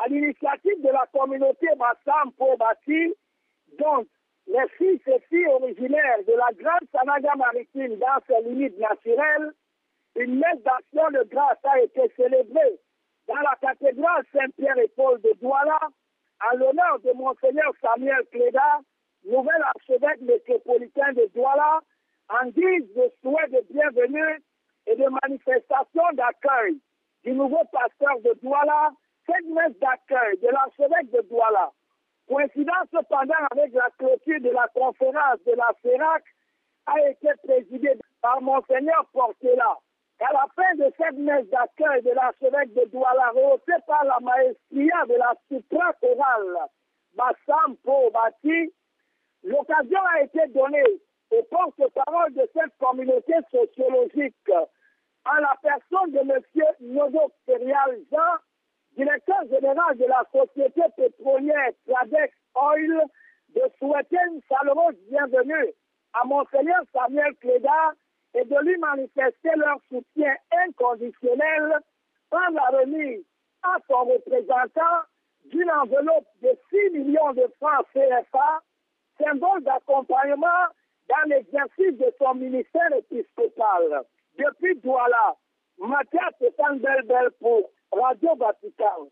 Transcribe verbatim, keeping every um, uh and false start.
à l'initiative de la communauté Bassam Pobati, dont les fils et filles originaires de la Grande Sanaga maritime dans ses limites naturelles, une messe d'action de grâce a été célébrée dans la cathédrale Saint-Pierre et Paul de Douala en l'honneur de Monseigneur Samuel Cléda, nouvel archevêque métropolitain de Douala, en guise de souhait de bienvenue et de manifestation d'accueil du nouveau pasteur de Douala. Cette messe d'accueil de l'archevêque de Douala, coïncidant cependant avec la clôture de la conférence de la CERAC, a été présidée par Monseigneur Portela. À la fin de cette messe d'accueil de l'archevêque de Douala, rehaussée par la maestria de la supra-chorale Bassam Pobati, l'occasion a été donnée au porte-parole de cette communauté sociologique, en la personne de M. Nodo Ferial Jean, directeur général de la société pétrolière Tradex Oil, de souhaiter une chaleureuse bienvenue à Monseigneur Samuel Cléda et de lui manifester leur soutien inconditionnel par la remise à son représentant d'une enveloppe de six millions de francs C F A, symbole d'accompagnement dans l'exercice de son ministère épiscopal. Depuis Douala, Mathias Stéphane Belbel pour Radio Vatican.